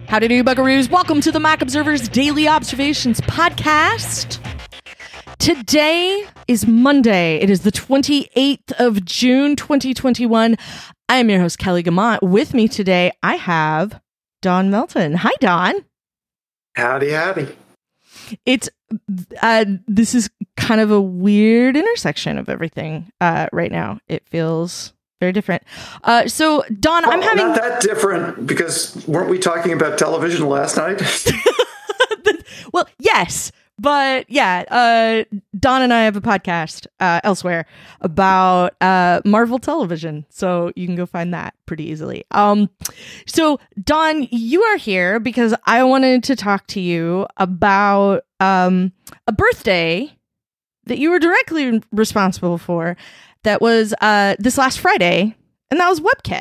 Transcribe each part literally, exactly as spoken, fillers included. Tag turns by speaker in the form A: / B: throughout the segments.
A: Howdy do, buckaroos. Welcome to the Mac Observer's Daily Observations podcast. Today is Monday. It is the twenty-eighth of June, twenty twenty-one. I am your host, Kelly Guimont. With me today, I have Don Melton. Hi, Don.
B: Howdy, howdy.
A: It's, uh, this is kind of a weird intersection of everything uh, right now. It feels very different. Uh, so, Don,
B: well,
A: I'm having...
B: Not that different, because weren't we talking about television last night?
A: Well, yes. But yeah, uh, Don and I have a podcast uh, elsewhere about uh, Marvel television. So you can go find that pretty easily. Um, so, Don, you are here because I wanted to talk to you about um, a birthday that you were directly responsible for. That was uh, this last Friday, and that was WebKit.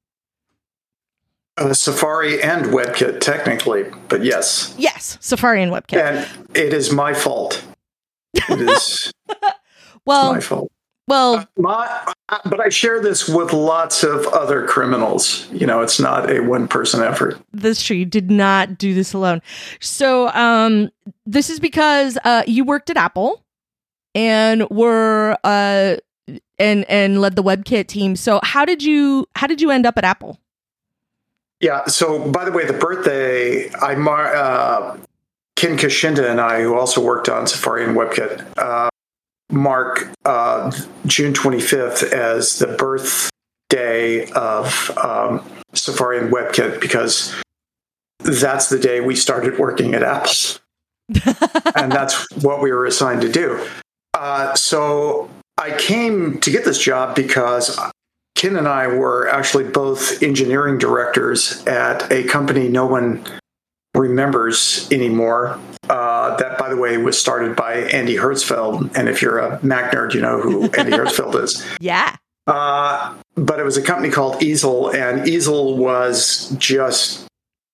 B: Uh, Safari and WebKit, technically, but yes.
A: Yes, Safari and WebKit.
B: And it is my fault. It is
A: well,
B: my fault.
A: Well,
B: uh, my, uh, but I share this with lots of other criminals. You know, it's not a one-person effort.
A: That's true. You did not do this alone. So um, this is because uh, you worked at Apple and were... Uh, and and led the WebKit team. So how did you how did you end up at Apple?
B: Yeah. So by the way, the birthday, I mar- uh, Ken Kashinda and I, who also worked on Safari and WebKit, uh, mark uh, June twenty-fifth as the birthday of um, Safari and WebKit, because that's the day we started working at Apple, and that's what we were assigned to do. Uh, so. I came to get this job because Ken and I were actually both engineering directors at a company no one remembers anymore. Uh, that, by the way, was started by Andy Hertzfeld. And if you're a Mac nerd, you know who Andy Hertzfeld is.
A: Yeah.
B: Uh, but it was a company called Easel, and Easel was just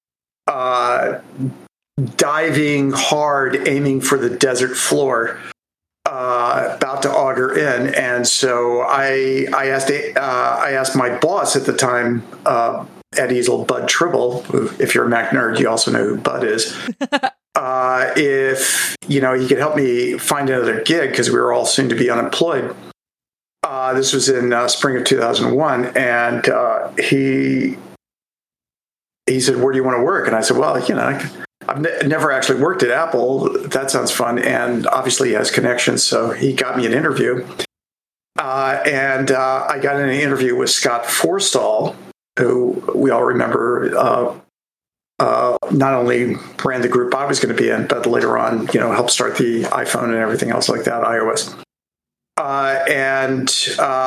B: uh, diving hard, aiming for the desert floor. Uh, about to auger in, and so I I asked uh, I asked my boss at the time uh, at Easel, Bud Tribble. Who, if you're a Mac nerd, you also know who Bud is. uh, if you know, he could help me find another gig because we were all soon to be unemployed. Uh, this was in uh, spring of two thousand one, and uh, he he said, "Where do you want to work?" And I said, "Well, you know." I, I've ne- never actually worked at Apple. That sounds fun. And obviously he has connections, so he got me an interview. Uh, and uh, I got an interview with Scott Forstall, who we all remember uh, uh, not only ran the group I was going to be in, but later on, you know, helped start the iPhone and everything else like that, iOS. Uh, and uh,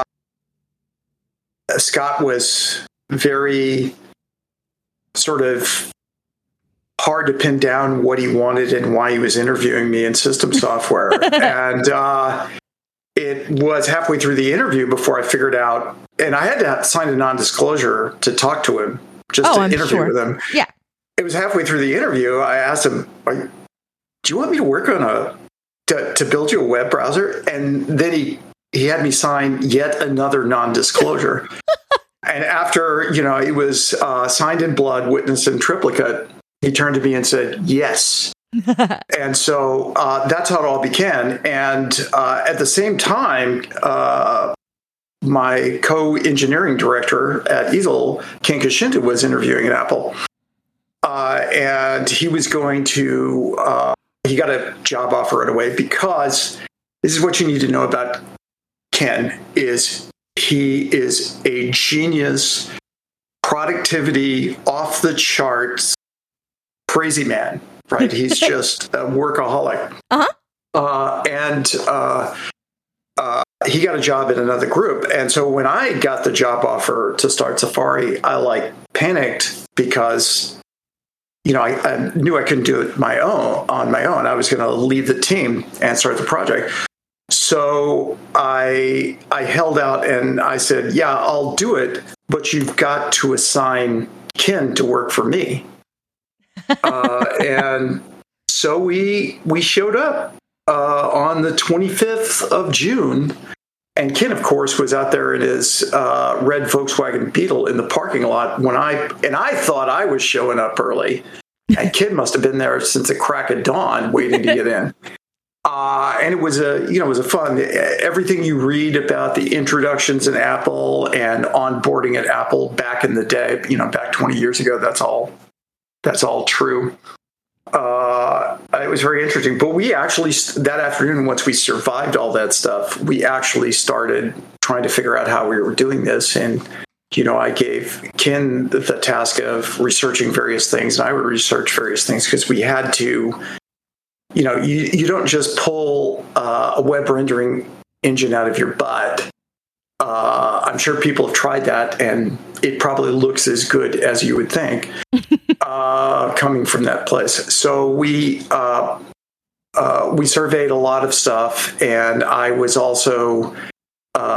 B: Scott was very sort of hard to pin down what he wanted and why he was interviewing me in system software. and uh, it was halfway through the interview before I figured out, and I had to sign a non-disclosure to talk to him, just
A: oh,
B: to
A: I'm
B: interview
A: sure.
B: with him.
A: Yeah.
B: It was halfway through the interview. I asked him, do you want me to work on a, to, to build you a web browser? And then he, he had me sign yet another non-disclosure. And after, you know, it was uh, signed in blood, witnessed in triplicate, he turned to me and said, yes. And so uh, that's how it all began. And uh, at the same time, uh, my co-engineering director at Easel, Ken Kashinda, was interviewing at Apple. Uh, and he was going to, uh, he got a job offer right away, because this is what you need to know about Ken, is he is a genius, productivity off the charts, crazy man, right? He's just a workaholic.
A: Uh-huh.
B: Uh, and uh, uh, he got a job in another group. And so when I got the job offer to start Safari, I like panicked because, you know, I, I knew I couldn't do it my own on my own. I was going to leave the team and start the project. So I I held out and I said, yeah, I'll do it, but you've got to assign Ken to work for me. uh, and so we we showed up uh, on the twenty-fifth of June And Ken, of course, was out there in his uh, red Volkswagen Beetle in the parking lot when I, and I thought I was showing up early. And Ken must have been there since the crack of dawn waiting to get in. Uh, and it was a, you know, it was a fun, everything you read about the introductions in Apple and onboarding at Apple back in the day, you know, back twenty years ago, that's all, that's all true. Uh, it was very interesting, but we actually, that afternoon, once we survived all that stuff, we actually started trying to figure out how we were doing this. And, you know, I gave Ken the, the task of researching various things, and I would research various things because we had to, you know, you, you don't just pull uh, a web rendering engine out of your butt. Uh, I'm sure people have tried that, and it probably looks as good as you would think uh, coming from that place. So we uh, uh, we surveyed a lot of stuff, and I was also uh,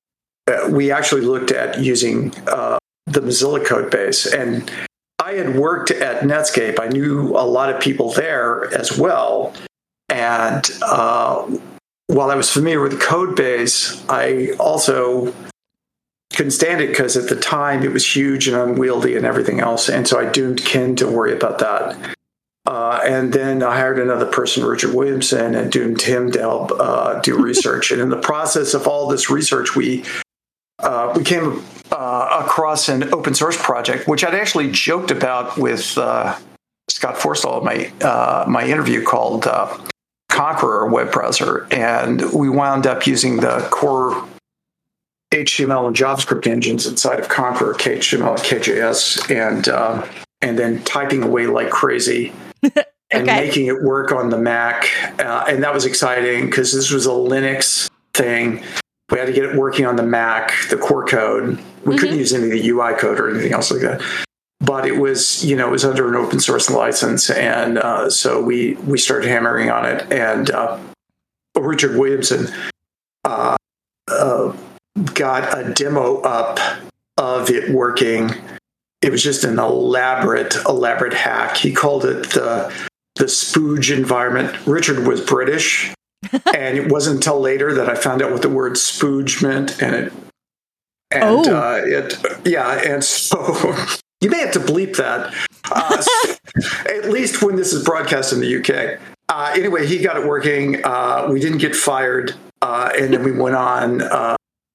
B: we actually looked at using uh, the Mozilla code base, and I had worked at Netscape. I knew a lot of people there as well, and uh, while I was familiar with the code base, I also couldn't stand it because at the time it was huge and unwieldy and everything else. And so I doomed Ken to worry about that. Uh, and then I hired another person, Richard Williamson, and doomed him to help uh, do research. And in the process of all this research, we uh, we came uh, across an open source project, which I'd actually joked about with uh, Scott Forstall in my, uh, my interview called uh, Conqueror web browser, and we wound up using the core H T M L and JavaScript engines inside of Conqueror, K H T M L and K J S, and uh, and then typing away like crazy and
A: okay.
B: making it work on the Mac, uh, and that was exciting because this was a Linux thing. We had to get it working on the Mac, the core code. We mm-hmm. couldn't use any of the U I code or anything else like that. But it was, you know, it was under an open source license, and uh, so we we started hammering on it. And uh, Richard Williamson uh, uh, got a demo up of it working. It was just an elaborate, elaborate hack. He called it the the Spooge environment. Richard was British, and it wasn't until later that I found out what the word spooge meant. And it, and
A: oh.
B: uh, it, yeah, and so. You may have to bleep that, uh, at least when this is broadcast in the U K. Uh, anyway, he got it working. Uh, we didn't get fired. Uh, and then we went on uh,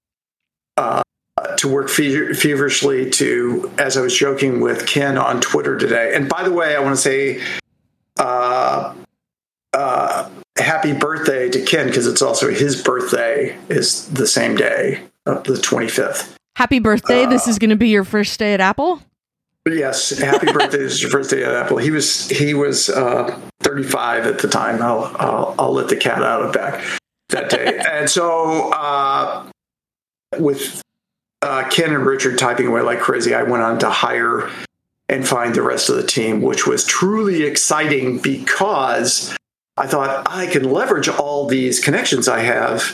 B: uh, to work fe- feverishly to, as I was joking with Ken on Twitter today. And by the way, I want to say uh, uh, happy birthday to Ken, because it's also his birthday is the same day, uh, the twenty-fifth.
A: Happy birthday.
B: Uh,
A: this is going to be your first day at Apple?
B: Yes, happy birthday! This is your first day at Apple. He was he was uh, thirty-five at the time. I'll, I'll I'll let the cat out of the bag that day. And so uh, with uh, Ken and Richard typing away like crazy, I went on to hire and find the rest of the team, which was truly exciting because I thought I can leverage all these connections I have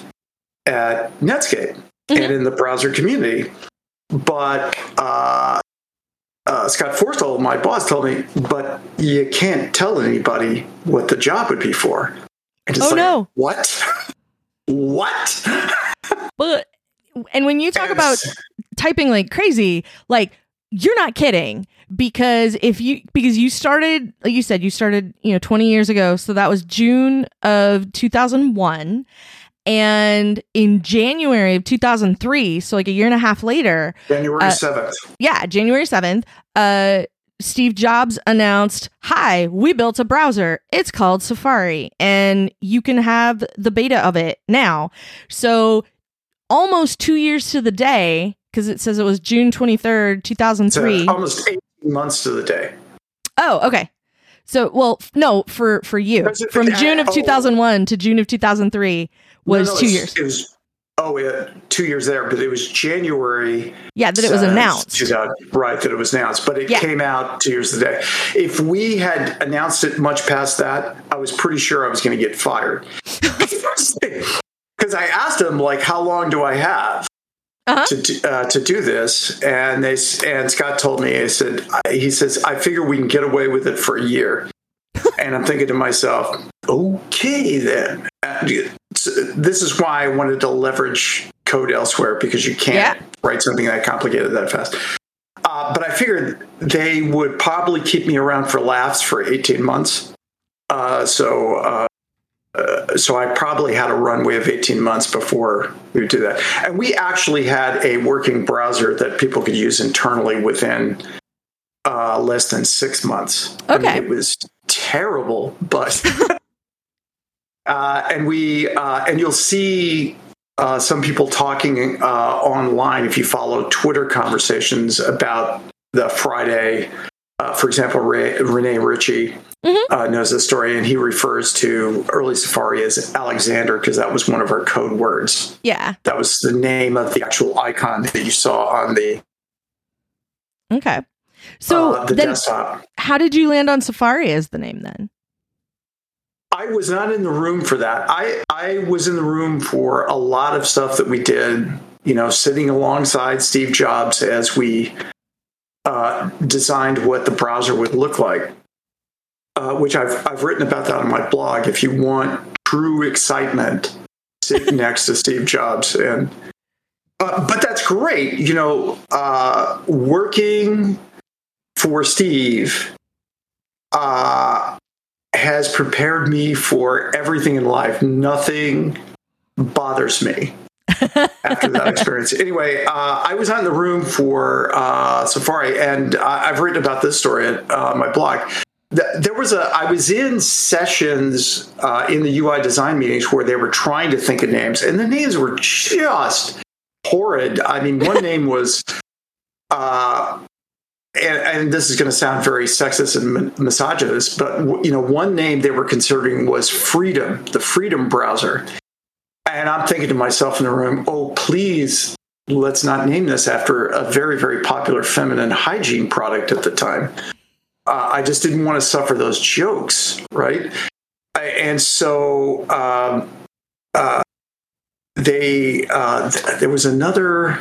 B: at Netscape mm-hmm. and in the browser community, but. Uh, Uh, Scott Forstall, my boss, told me, but you can't tell anybody what the job would be for. And just
A: oh,
B: like,
A: no.
B: What? What?
A: But, and when you talk
B: and
A: about typing like crazy, like, you're not kidding. Because if you, because you started, like you said, you started, you know, twenty years ago. So that was June of two thousand one. And in January of two thousand three, so like a year and a half later,
B: January seventh.
A: Uh, yeah, January seventh, uh, Steve Jobs announced, hi, we built a browser. It's called Safari, and you can have the beta of it now. So almost two years to the day, because it says it was June twenty-third, two thousand three.
B: So almost eighteen months to the day.
A: Oh, okay. So, well, no, for, for you. From June of two thousand one oh. to June of two thousand three was no, no, two years.
B: It was, oh, yeah, two years there, but it was January.
A: Yeah, that it was announced.
B: Right, that it was announced, but it yeah. came out two years a day. If we had announced it much past that, I was pretty sure I was going to get fired. Because I asked him, like, how long do I have? Uh-huh. To uh, to do this, and they and Scott told me, he said, he says, I figure we can get away with it for a year. And I'm thinking to myself, okay, then. Uh, this is why I wanted to leverage code elsewhere because you can't
A: Yeah.
B: write something that complicated that fast. Uh, but I figured they would probably keep me around for laughs for eighteen months. Uh, so, uh, uh, so I probably had a runway of eighteen months before we would do that. And we actually had a working browser that people could use internally within uh, less than six months.
A: Okay.
B: I mean, it was terrible, but uh, and we uh, and you'll see. Uh, some people talking uh, online, if you follow Twitter conversations about the Friday, uh, for example, Ray, Rene Ritchie mm-hmm. uh, knows this story, and he refers to early Safari as Alexander because that was one of our code words.
A: Yeah.
B: That was the name of the actual icon that you saw on the
A: Okay. So
B: uh, the
A: then
B: desktop.
A: How did you land on Safari as the name then?
B: I was not in the room for that. I, I was in the room for a lot of stuff that we did, you know, sitting alongside Steve Jobs as we uh, designed what the browser would look like, uh, which I've, I've written about that on my blog. If you want true excitement, sit next to Steve Jobs. And uh, but that's great. You know, uh, working for Steve, uh, has prepared me for everything in life. Nothing bothers me after that experience. Anyway, uh, I was not in the room for uh, Safari, and I, I've written about this story at uh, my blog. There was a, I was in sessions uh, in the U I design meetings where they were trying to think of names, and the names were just horrid. I mean, one name was, uh, And, and this is going to sound very sexist and misogynist, but you know, one name they were considering was Freedom, the Freedom browser. And I'm thinking to myself in the room, oh, please, let's not name this after a very, very popular feminine hygiene product at the time. Uh, I just didn't want to suffer those jokes, right? And so um, uh, they uh, th- there was another.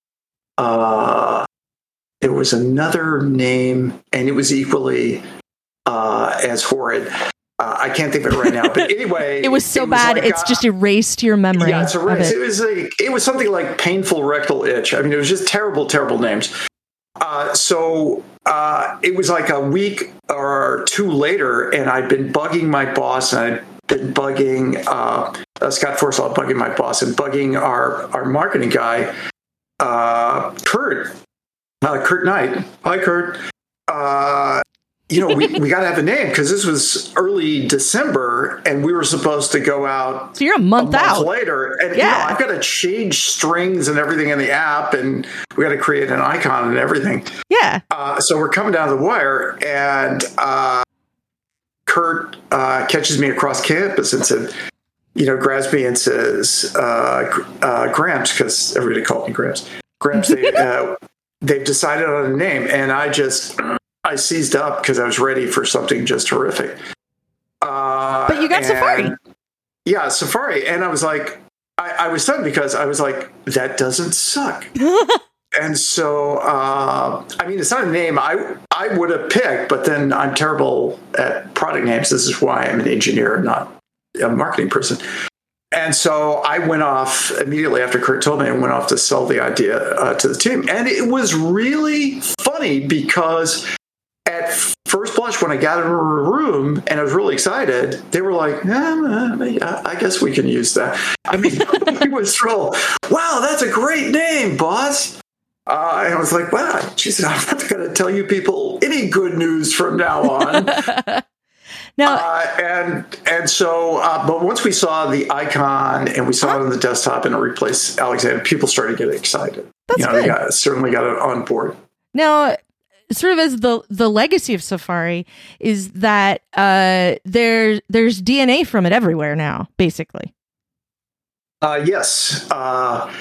B: Uh, There was another name, and it was equally uh, as horrid. Uh, I can't think of it right now, but anyway,
A: it was so
B: it was
A: bad
B: like,
A: it's
B: uh,
A: just erased your memory.
B: Yeah, it's erased.
A: It.
B: It was like, it was something like painful rectal itch. I mean, it was just terrible, terrible names. Uh, so uh, it was like a week or two later, and I'd been bugging my boss, and I'd been bugging uh, uh, Scott Forstall, bugging my boss, and bugging our our marketing guy, uh, Kurt. Uh, Kurt Knight. Hi, Kurt. Uh, you know, we, we got to have a name because this was early December and we were supposed to go out.
A: So you're a month,
B: a month
A: out
B: later. And
A: yeah.
B: you know, I've got to change strings and everything in the app, and we got to create an icon and everything.
A: Yeah.
B: Uh, so we're coming down the wire, and uh, Kurt uh, catches me across campus and said, you know, grabs me and says, uh, uh, Gramps, because everybody called me Gramps. Gramps, they, uh, they've decided on a name, and I just, I seized up because I was ready for something just horrific. Uh,
A: but you got
B: and,
A: Safari.
B: Yeah, Safari. And I was like, I, I was stunned because I was like, that doesn't suck. And so, uh, I mean, it's not a name I I would have picked, but then I'm terrible at product names. This is why I'm an engineer, not a marketing person. And so I went off immediately after Kurt told me, I went off to sell the idea uh, to the team. And it was really funny because at first blush, when I got into a room and I was really excited, they were like, eh, I guess we can use that. I mean, it was thrilled. Wow, that's a great name, boss. Uh, and I was like, wow, geez, I'm not going to tell you people any good news from now on.
A: Now,
B: uh, and and so, uh, but once we saw the icon and we saw it on the desktop and it replaced Alexander, people started getting excited.
A: That's
B: you know,
A: good.
B: They got, certainly got it on board.
A: Now, sort of as the the legacy of Safari is that uh, there there's D N A from it everywhere now, basically.
B: Uh, yes, uh,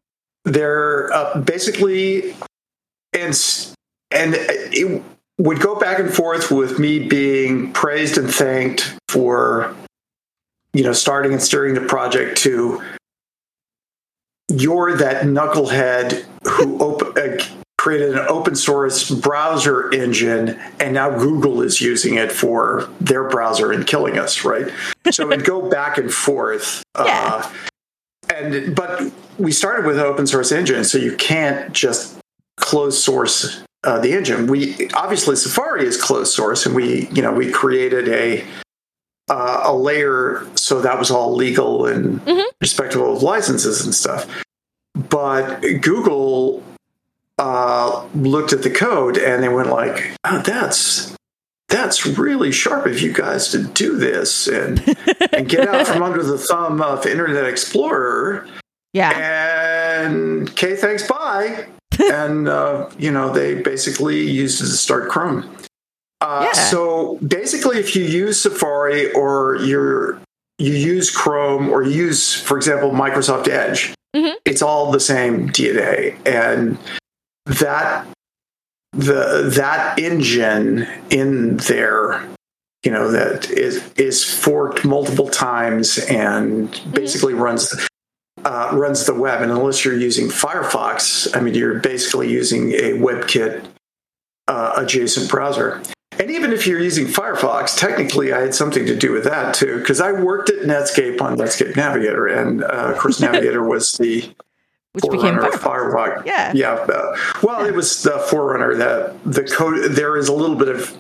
B: they're uh, basically, and and it would go back and forth with me being praised and thanked for, you know, starting and steering the project to you're that knucklehead who op- uh, created an open source browser engine, and now Google is using it for their browser and killing us, right? So it'd go back and forth.
A: Yeah.
B: Uh, and but we started with an open source engine, so you can't just close source uh, the engine. We obviously Safari is closed source, and we you know we created a uh, a layer so that was all legal and mm-hmm. respectable of licenses and stuff. But Google uh, looked at the code and they went like, "Oh, that's that's really sharp of you guys to do this and and get out from under the thumb of Internet Explorer."
A: Yeah.
B: And okay, thanks, bye. And, uh, you know, they basically used it to start Chrome. Uh, yeah. So basically, if you use Safari or you're, you use Chrome or you use, for example, Microsoft Edge, mm-hmm. it's all the same D N A. And that the that engine in there, you know, that is, is forked multiple times and mm-hmm. basically runs Uh, runs the web. And unless you're using Firefox, I mean, you're basically using a WebKit uh, adjacent browser. And even if you're using Firefox, technically I had something to do with that too, because I worked at Netscape on Netscape Navigator. And uh, of course, Navigator was the
A: Which became
B: forerunner
A: Firefox.
B: of Firefox.
A: Yeah.
B: Yeah. Uh, well, it was the forerunner that the code, there is a little bit of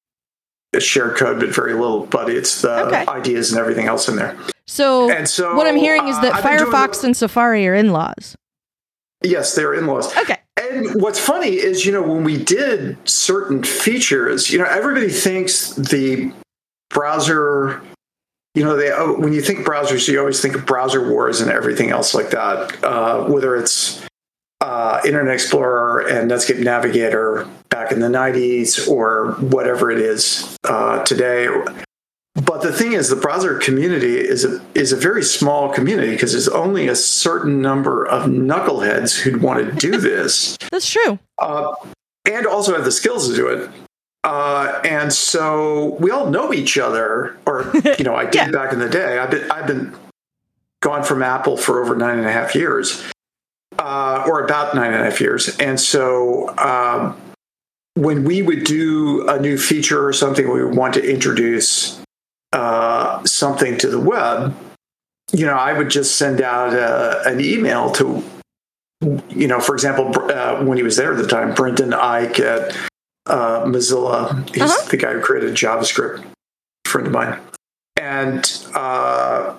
B: shared code, but very little, but it's the okay. ideas and everything else in there.
A: So,
B: and so
A: what I'm hearing is that uh, Firefox and Safari are in-laws.
B: Yes, they're in-laws.
A: Okay.
B: And what's funny is, you know, when we did certain features, you know, everybody thinks the browser, you know, they oh, when you think browsers, you always think of browser wars and everything else like that, uh, whether it's uh, Internet Explorer and Netscape Navigator back in the nineties or whatever it is uh, today. But the thing is, the browser community is a is a very small community because there's only a certain number of knuckleheads who'd want to do this.
A: That's true.
B: Uh, and also have the skills to do it. Uh, and so we all know each other, or, you know, I did yeah. back in the day. I've been, I've been gone from Apple for over nine and a half years, uh, or about nine and a half years. And so um, when we would do a new feature or something we would want to introduce, Uh, something to the web, you know, I would just send out uh, an email to, you know, for example, uh, when he was there at the time, Brendan Eich at uh, Mozilla. He's uh-huh. the guy who created JavaScript, a friend of mine. And, uh,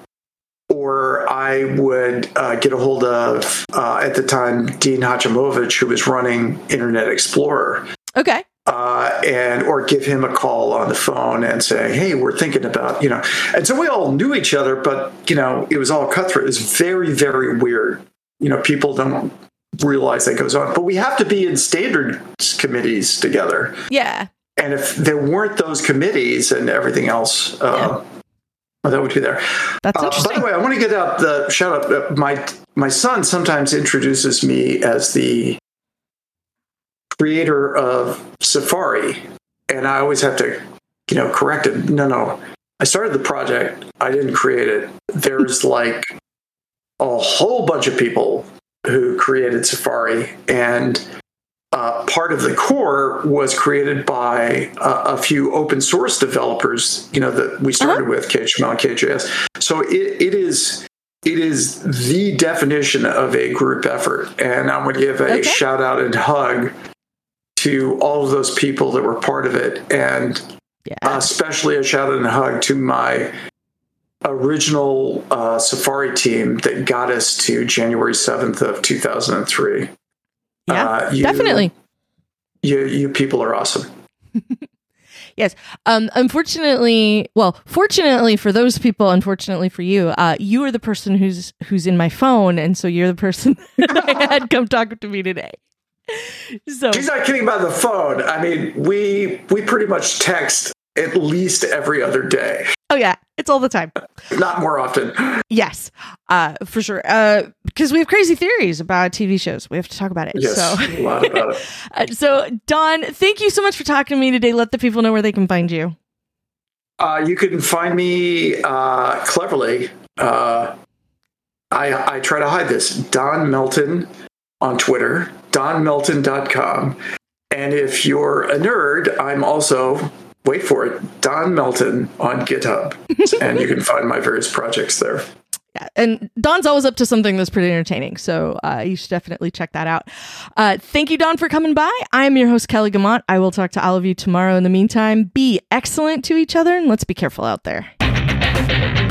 B: or I would uh, get a hold of, uh, at the time, Dean Hachimovich, who was running Internet Explorer.
A: Okay.
B: Uh, and or give him a call on the phone and say, hey, we're thinking about, you know. And so we all knew each other, but, you know, it was all cutthroat. It was very, very weird. You know, people don't realize that goes on. But we have to be in standards committees together.
A: Yeah.
B: And if there weren't those committees and everything else, uh, yeah. well, that would be there.
A: That's
B: uh,
A: interesting.
B: By the way, I want to get out the shout out. Uh, my, my son sometimes introduces me as the creator of Safari, and I always have to, you know, correct it. No, no, I started the project. I didn't create it. There's like a whole bunch of people who created Safari, and uh, part of the core was created by a, a few open source developers, you know, that we started uh-huh. with, K H M L and K J S. So it, it is it is the definition of a group effort, and I'm going to give a okay. shout out and hug to all of those people that were part of it, and yeah. uh, especially a shout out and a hug to my original uh, Safari team that got us to January seventh of two thousand three.
A: Yeah, uh, you, definitely.
B: You, you people are awesome.
A: Yes. Um, unfortunately, well, fortunately for those people, unfortunately for you, uh, you are the person who's who's in my phone, and so you're the person I had come talk to me today. So
B: she's not kidding about the phone. I mean, we we pretty much text at least every other day.
A: Oh yeah, it's all the time.
B: Not more often.
A: Yes, uh, for sure. Uh, because we have crazy theories about T V shows. We have to talk about it.
B: Yes,
A: so.
B: a lot about it.
A: uh, so, Don, thank you so much for talking to me today. Let the people know where they can find you.
B: Uh, you can find me uh, cleverly. Uh, I I try to hide this. Don Melton on Twitter. don melton dot com. And if you're a nerd, I'm also, wait for it, Don Melton on GitHub. And you can find my various projects there.
A: Yeah, and Don's always up to something that's pretty entertaining, so uh, you should definitely check that out. Uh, thank you, Don, for coming by. I am your host, Kelly Gamont. I will talk to all of you tomorrow. In the meantime, be excellent to each other, and let's be careful out there.